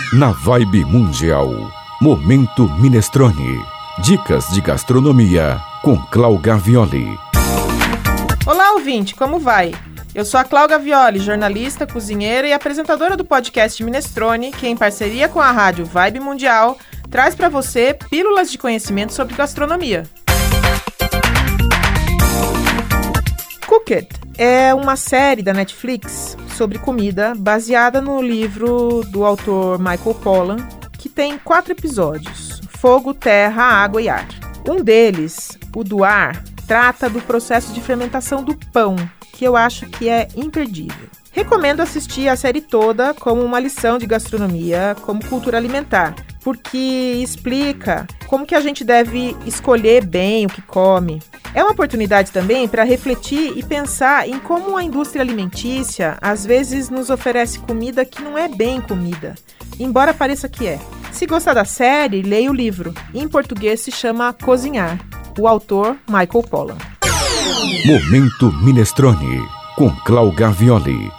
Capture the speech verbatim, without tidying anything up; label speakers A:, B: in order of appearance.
A: Na Vibe Mundial, Momento Minestrone. Dicas de gastronomia com Clau Gavioli.
B: Olá, ouvinte, como vai? Eu sou a Clau Gavioli, jornalista, cozinheira e apresentadora do podcast Minestrone, que em parceria com a rádio Vibe Mundial traz para você pílulas de conhecimento sobre gastronomia. Cooked é uma série da Netflix sobre comida baseada no livro do autor Michael Pollan, que tem quatro episódios: Fogo, Terra, Água e Ar. Um deles, o do ar, trata do processo de fermentação do pão, que eu acho que é imperdível. Recomendo assistir a série toda como uma lição de gastronomia, como cultura alimentar, porque explica como que a gente deve escolher bem o que come. É uma oportunidade também para refletir e pensar em como a indústria alimentícia às vezes nos oferece comida que não é bem comida, embora pareça que é. Se gostar da série, leia o livro. Em português se chama Cozinhar. O autor, Michael Pollan.
A: Momento Minestrone, com Clau Gavioli.